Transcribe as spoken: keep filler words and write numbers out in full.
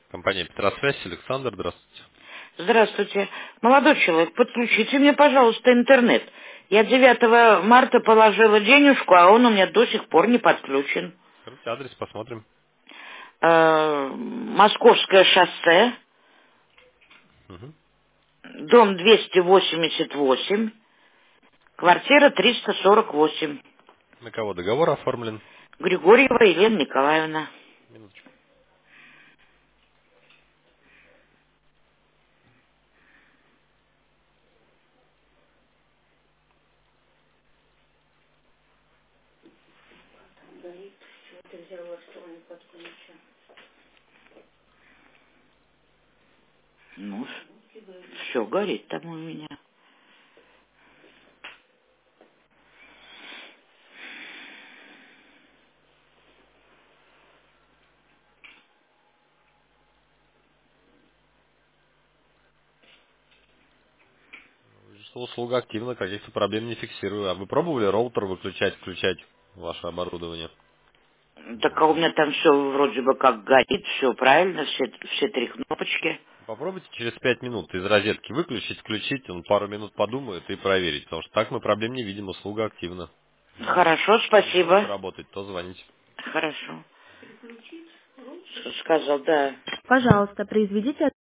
Компания Петросвязь, Александр, здравствуйте. Здравствуйте. Молодой человек, подключите мне, пожалуйста, интернет. Я девятого марта положила денежку, а он у меня до сих пор не подключен. Скажите адрес, посмотрим. Э, Московское шоссе, Мгм. дом двести восемьдесят восемь, квартира триста сорок восемь. На кого договор оформлен? Григорьева Елена Николаевна. Минуточку. Ну, все горит там у меня. Вижу, что услуга активна, каких-то проблем не фиксирую. А вы пробовали роутер выключать, включать ваше оборудование? Так а у меня там все вроде бы как горит, все правильно, все, все три кнопочки. Попробуйте через пять минут из розетки выключить, включить, он пару минут подумает и проверить. Потому что так мы проблем не видим, услуга активна. Хорошо, Если не будет спасибо. работать, то звоните. Хорошо. Сказал, да. Пожалуйста, произведите